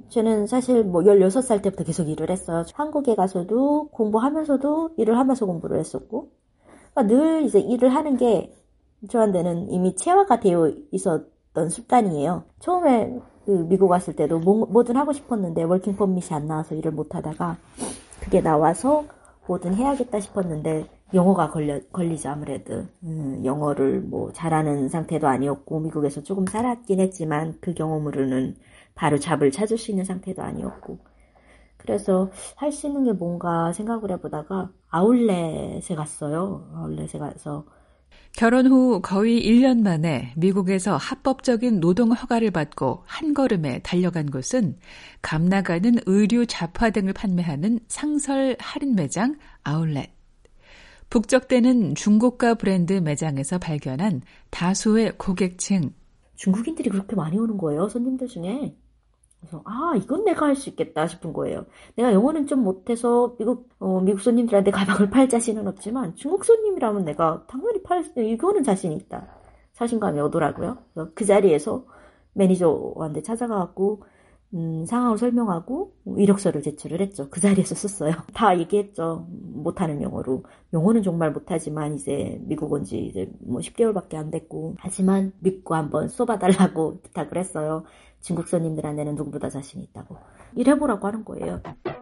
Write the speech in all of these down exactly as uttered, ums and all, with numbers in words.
저는 사실 뭐 열여섯 살 때부터 계속 일을 했어요. 한국에 가서도 공부하면서도 일을 하면서 공부를 했었고, 그러니까 늘 이제 일을 하는 게 저한테는 이미 체화가 되어 있었던 습관이에요. 처음에 그 미국 왔을 때도 뭐, 뭐든 하고 싶었는데 워킹 퍼밋이 안 나와서 일을 못 하다가 그게 나와서 뭐든 해야겠다 싶었는데 영어가 걸려, 걸리죠, 아무래도. 음, 영어를 뭐 잘하는 상태도 아니었고, 미국에서 조금 살았긴 했지만 그 경험으로는 바로 잡을 찾을 수 있는 상태도 아니었고. 그래서 할 수 있는 게 뭔가 생각을 해보다가 아울렛에 갔어요. 아울렛에 가서. 결혼 후 거의 일 년 만에 미국에서 합법적인 노동 허가를 받고 한 걸음에 달려간 곳은 감 나가는 의류 잡화 등을 판매하는 상설 할인 매장 아울렛. 북적대는 중고가 브랜드 매장에서 발견한 다수의 고객층. 중국인들이 그렇게 많이 오는 거예요, 손님들 중에. 그래서 아, 이건 내가 할 수 있겠다 싶은 거예요. 내가 영어는 좀 못해서 미국 어, 미국 손님들한테 가방을 팔 자신은 없지만 중국 손님이라면 내가 당연히 팔 수, 이거는 자신 있다. 자신감이 오더라고요. 그래서 그 자리에서 매니저한테 찾아가갖고 음, 상황을 설명하고 이력서를 제출을 했죠. 그 자리에서 썼어요. 다 얘기했죠. 못하는 영어로. 영어는 정말 못하지만 이제 미국 온 지 이제 뭐 십 개월밖에 안 됐고, 하지만 믿고 한번 써봐달라고 부탁을 했어요. 중국 손님들한테는 누구보다 자신 있다고. 일해보라고 하는 거예요.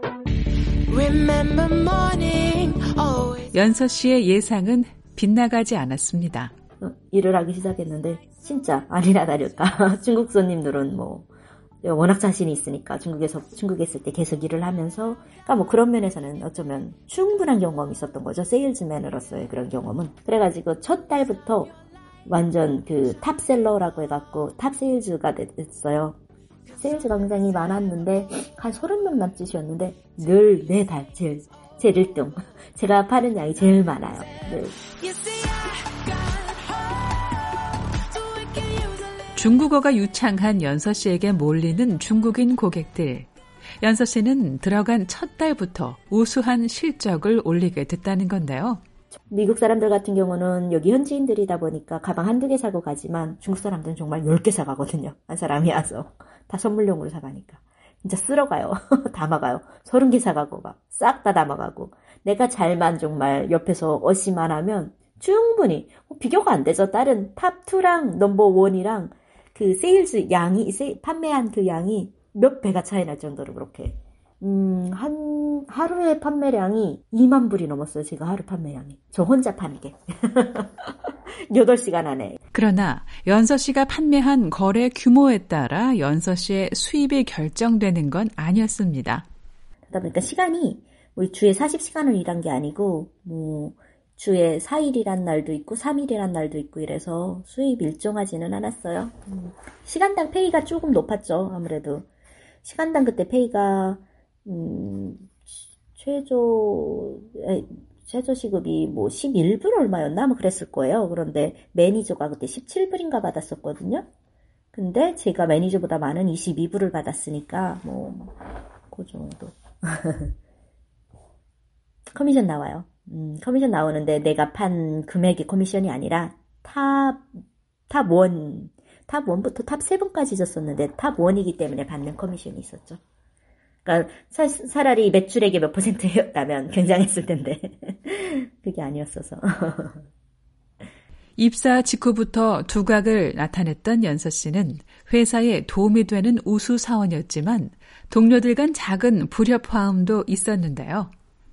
연서 씨의 예상은 빗나가지 않았습니다. 일을 하기 시작했는데 진짜 아니나 다를까. 중국 손님들은 뭐 워낙 자신이 있으니까 중국에서 중국에 있을 때 계속 일을 하면서, 그러니까 뭐 그런 면에서는 어쩌면 충분한 경험이 있었던 거죠. 세일즈맨으로서의 그런 경험은. 그래가지고 첫 달부터 완전 그 탑셀러라고 해갖고 탑세일즈가 됐어요. 세일즈가 굉장히 많았는데 한 서른 명 남짓이었는데 늘 매달 제일 제일 일 등. 제가 파는 양이 제일 많아요. 늘. 중국어가 유창한 연서 씨에게 몰리는 중국인 고객들. 연서 씨는 들어간 첫 달부터 우수한 실적을 올리게 됐다는 건데요. 미국 사람들 같은 경우는 여기 현지인들이다 보니까 가방 한두 개 사고 가지만 중국 사람들은 정말 열 개 사가거든요. 한 사람이 와서. 다 선물용으로 사가니까. 진짜 쓸어가요. 담아가요. 서른 개 사가고 막 싹 다 담아가고. 내가 잘만 정말 옆에서 어시만 하면 충분히 비교가 안 되죠. 다른 탑이랑 넘버원이랑 그 세일즈 양이, 세, 판매한 그 양이 몇 배가 차이 날 정도로 그렇게. 음, 한, 하루에 판매량이 이만 불이 넘었어요. 제가 하루 판매량이. 저 혼자 파는 게. 여덟 시간 안에. 그러나 연서 씨가 판매한 거래 규모에 따라 연서 씨의 수입이 결정되는 건 아니었습니다. 그러다 보니까 시간이 우리 주에 사십 시간을 일한 게 아니고, 뭐, 주에 사 일이란 날도 있고 삼 일이란 날도 있고 이래서 수입이 일정하지는 않았어요. 음, 시간당 페이가 조금 높았죠. 아무래도 시간당 그때 페이가 음, 최저 에, 최저 시급이 뭐 십일 불 얼마였나 뭐 그랬을 거예요. 그런데 매니저가 그때 십칠 불인가 받았었거든요. 근데 제가 매니저보다 많은 이십이 불을 받았으니까 뭐 그 정도. 커미션 나와요. 음, 커미션 나오는데 내가 판 금액이 커미션이 아니라 탑, 탑 일, 탑 일부터 탑 칠까지 줬었는데 탑 일이기 때문에 받는 커미션이 있었죠. 그러니까 사, 차라리 매출액의 몇 퍼센트였다면 굉장했을 텐데 그게 아니었어서. 입사 직후부터 두각을 나타냈던 연서 씨는 회사에 도움이 되는 우수 사원이었지만 동료들 간 작은 불협화음도 있었는데요.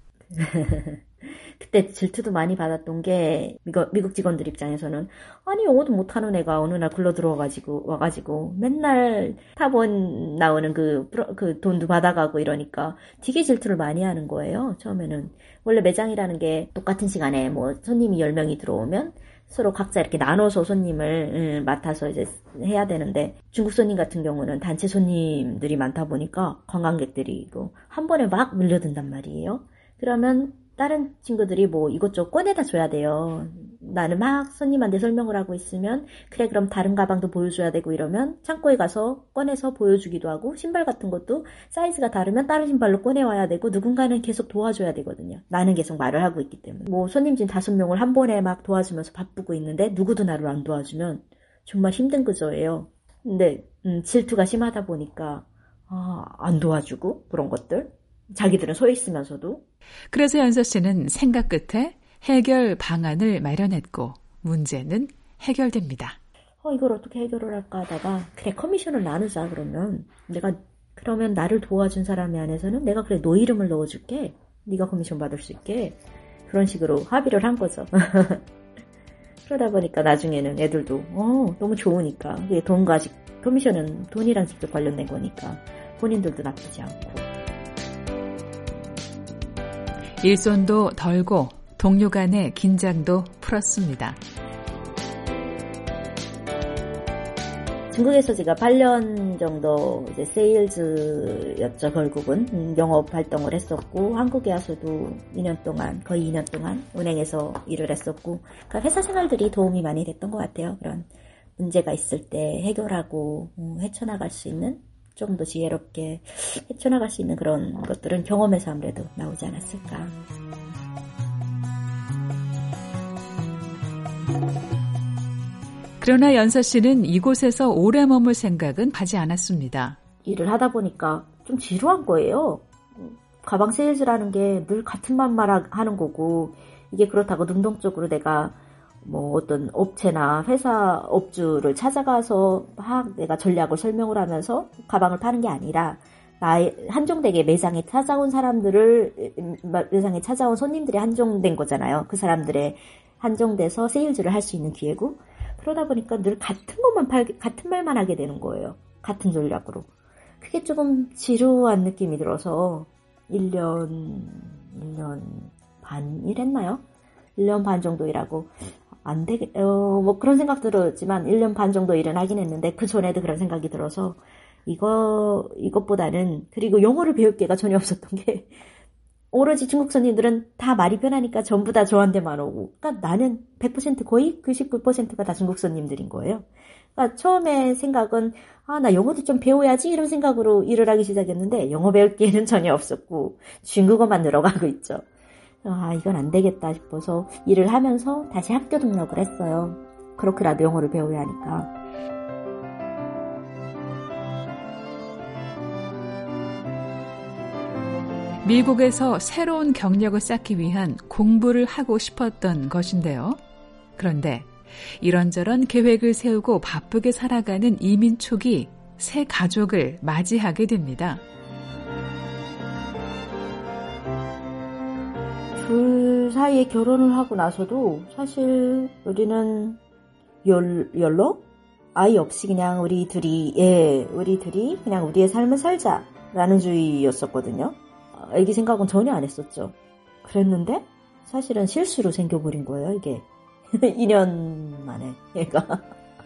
그때 질투도 많이 받았던 게 미국, 미국 직원들 입장에서는 아니 영어도 못하는 애가 어느 날 굴러 들어와가지고 와가지고 맨날 탑원 나오는 그, 그 돈도 받아가고 이러니까 되게 질투를 많이 하는 거예요. 처음에는 원래 매장이라는 게 똑같은 시간에 뭐 손님이 열 명이 들어오면 서로 각자 이렇게 나눠서 손님을 맡아서 이제 해야 되는데 중국 손님 같은 경우는 단체 손님들이 많다 보니까 관광객들이 한 번에 막 밀려든단 말이에요. 그러면 다른 친구들이 뭐 이것저것 꺼내다 줘야 돼요. 나는 막 손님한테 설명을 하고 있으면 그래 그럼 다른 가방도 보여줘야 되고 이러면 창고에 가서 꺼내서 보여주기도 하고 신발 같은 것도 사이즈가 다르면 다른 신발로 꺼내와야 되고 누군가는 계속 도와줘야 되거든요. 나는 계속 말을 하고 있기 때문에. 뭐 손님진 다섯 명을 한 번에 막 도와주면서 바쁘고 있는데 누구도 나를 안 도와주면 정말 힘든 구조예요. 근데 음, 질투가 심하다 보니까 아, 안 도와주고 그런 것들. 자기들은 서 있으면서도. 그래서 연서 씨는 생각 끝에 해결 방안을 마련했고 문제는 해결됩니다. 어, 이걸 어떻게 해결을 할까 하다가 그래 커미션을 나누자 그러면 내가 그러면 나를 도와준 사람이 안에서는 내가 그래 너 이름을 넣어줄게. 네가 커미션 받을 수 있게. 그런 식으로 합의를 한 거죠. 그러다 보니까 나중에는 애들도 어 너무 좋으니까 그게 돈과 직 커미션은 돈이랑 직접 관련된 거니까 본인들도 나쁘지 않고. 일손도 덜고 동료 간의 긴장도 풀었습니다. 중국에서 제가 팔 년 정도 이제 세일즈였죠, 결국은. 영업 활동을 했었고, 한국에 와서도 이 년 동안, 거의 이 년 동안 은행에서 일을 했었고, 그러니까 회사 생활들이 도움이 많이 됐던 것 같아요. 그런 문제가 있을 때 해결하고, 음, 헤쳐나갈 수 있는, 조금 더 지혜롭게 헤쳐나갈 수 있는 그런 것들은 경험에서 아무래도 나오지 않았을까. 그러나 연서 씨는 이곳에서 오래 머물 생각은 하지 않았습니다. 일을 하다 보니까 좀 지루한 거예요. 가방 세일즈라는 게 늘 같은 말만 하는 거고 이게 그렇다고 능동적으로 내가 뭐 어떤 업체나 회사 업주를 찾아가서 막 내가 전략을 설명을 하면서 가방을 파는 게 아니라 나의 한정되게 매장에 찾아온 사람들을 매장에 찾아온 손님들이 한정된 거잖아요. 그 사람들의 한정돼서 세일즈를 할 수 있는 기회고 그러다 보니까 늘 같은 것만 팔, 같은 말만 하게 되는 거예요. 같은 전략으로. 그게 조금 지루한 느낌이 들어서 일 년, 일 년 반 일했나요? 일 년 반 정도 일하고 안 되겠, 어, 뭐 그런 생각 들었지만 일 년 반 정도 일은 하긴 했는데 그 전에도 그런 생각이 들어서 이거, 이것보다는 그리고 영어를 배울 기회가 전혀 없었던 게 오로지 중국 손님들은 다 말이 편하니까 전부 다 저한테만 오고 그러니까 나는 백 퍼센트 거의 구십구 퍼센트가 다 중국 손님들인 거예요. 그러니까 처음에 생각은 아, 나 영어도 좀 배워야지 이런 생각으로 일을 하기 시작했는데 영어 배울 기회는 전혀 없었고 중국어만 늘어가고 있죠. 아, 이건 안 되겠다 싶어서 일을 하면서 다시 학교 등록을 했어요. 그렇게라도 영어를 배워야 하니까. 미국에서 새로운 경력을 쌓기 위한 공부를 하고 싶었던 것인데요. 그런데 이런저런 계획을 세우고 바쁘게 살아가는 이민 초기 새 가족을 맞이하게 됩니다. 둘 사이에 결혼을 하고 나서도 사실 우리는 열, 열로? 아이 없이 그냥 우리 둘이, 예, 우리 둘이 그냥 우리의 삶을 살자라는 주의였었거든요. 애기 생각은 전혀 안 했었죠. 그랬는데 사실은 실수로 생겨버린 거예요, 이게. 이 년 만에 얘가.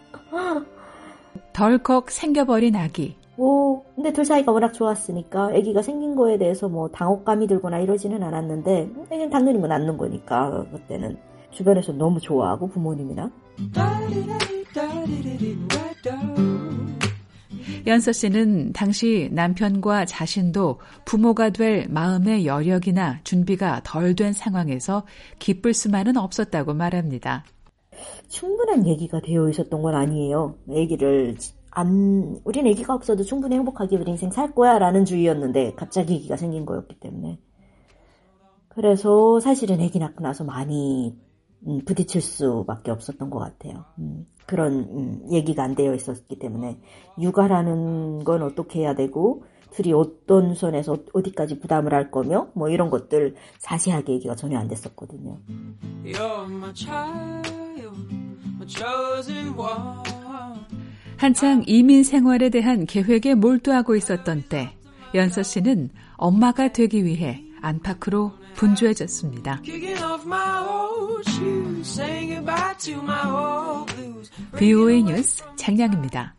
덜컥 생겨버린 아기. 뭐 근데 둘 사이가 워낙 좋았으니까 아기가 생긴 거에 대해서 뭐 당혹감이 들거나 이러지는 않았는데 애기는 당연히 뭐 낳는 거니까 그때는 주변에서 너무 좋아하고 부모님이나. 연서 씨는 당시 남편과 자신도 부모가 될 마음의 여력이나 준비가 덜 된 상황에서 기쁠 수만은 없었다고 말합니다. 충분한 얘기가 되어 있었던 건 아니에요. 아기를 안, 우린 아기가 없어도 충분히 행복하게 우리 인생 살 거야 라는 주의였는데 갑자기 아기가 생긴 거였기 때문에. 그래서 사실은 아기 낳고 나서 많이 음, 부딪힐 수밖에 없었던 것 같아요. 음, 그런 음, 얘기가 안 되어 있었기 때문에 육아라는 건 어떻게 해야 되고 둘이 어떤 선에서 어디까지 부담을 할 거며 뭐 이런 것들 자세하게 얘기가 전혀 안 됐었거든요. 한창 이민 생활에 대한 계획에 몰두하고 있었던 때 연서 씨는 엄마가 되기 위해 안팎으로 분주해졌습니다. 브이오에이 뉴스 장량입니다.